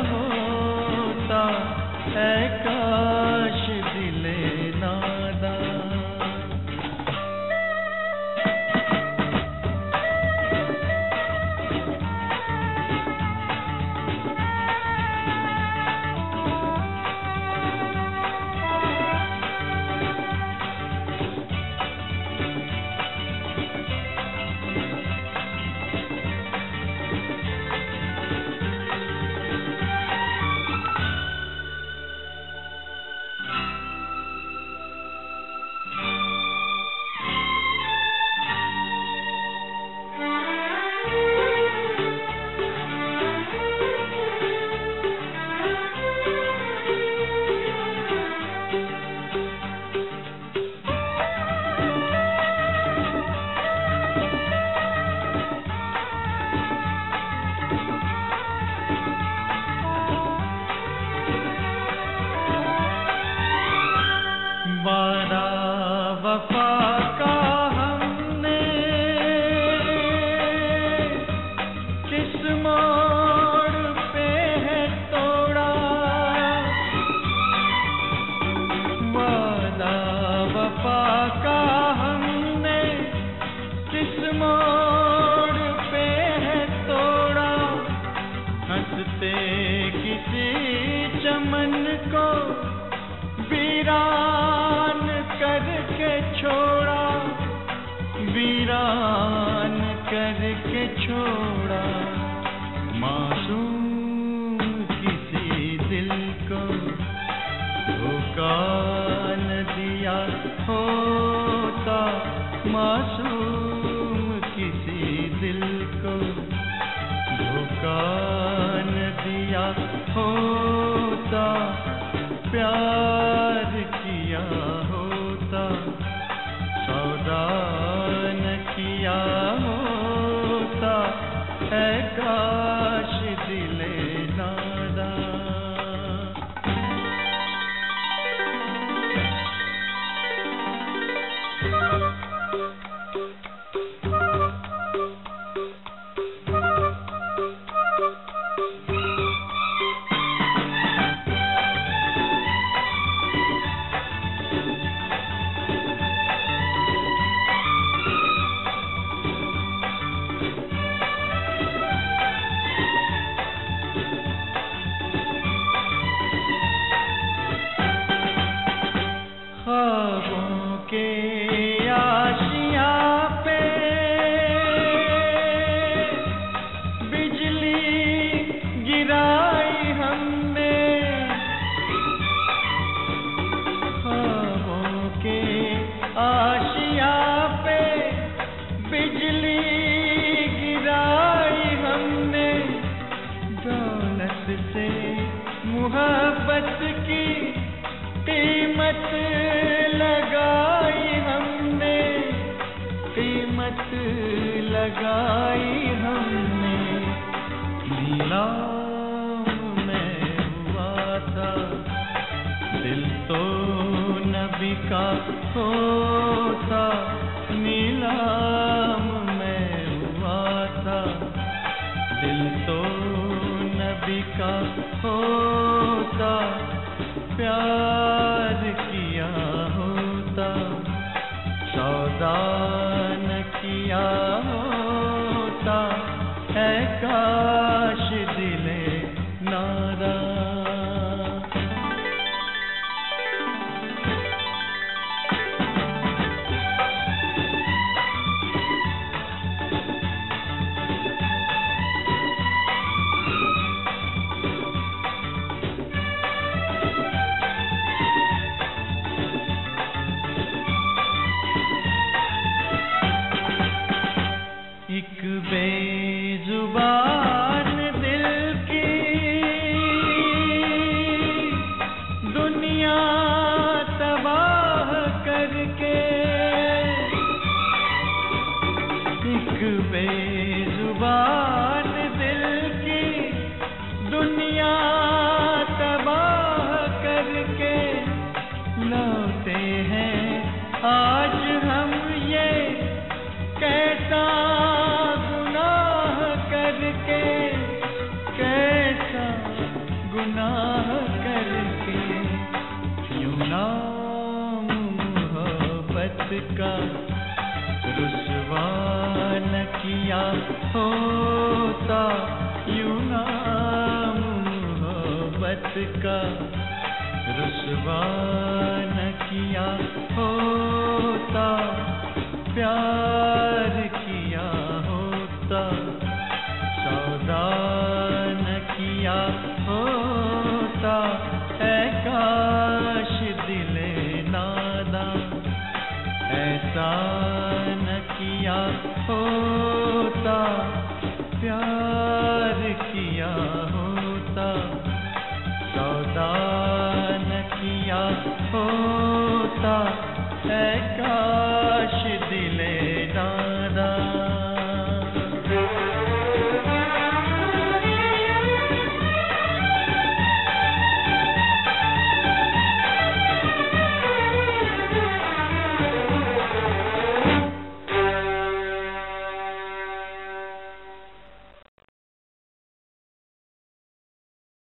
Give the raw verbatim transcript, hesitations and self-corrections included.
होता है काश दिले नादा। वादा वफा का हमने किस मोड़ पे है तोड़ा। वादा वफा का हमने किस मोड़ पे है तोड़ा। हंसते किसी चमन को वीरान करके छोड़ा, वीरान करके छोड़ा। मासूम किसी दिल को धोखा न दिया होता। मासूम किसी दिल को धोखा न दिया होता। प्यार किया होता, सौदा न किया होता है काश दिले नादा। ख्वाबों के आशिया पे बिजली गिराई हमने। ख्वाबों के आशिया पे बिजली गिराई हमने। दौलत से मोहब्बत की कीमत लगाई हमने, कीमत लगाई हमने। नीलाम में हुआ था दिल तो नबी का होता। नीलाम में हुआ था दिल तो नबी का होता। प्यार किया होता, सौदा न किया होता है काश दिले नादा। एक बेजुबान दिल की गुनाह करके, यूं नाम मोहब्बत का रुसवा न किया होता, यूं नाम मोहब्बत का रुसवा न किया होता, प्यार किया होता, सौदा न किया होता, ऐ काश दिले नादा ऐसा न किया होता, प्यार किया होता, सौदा न किया होता, ऐ काश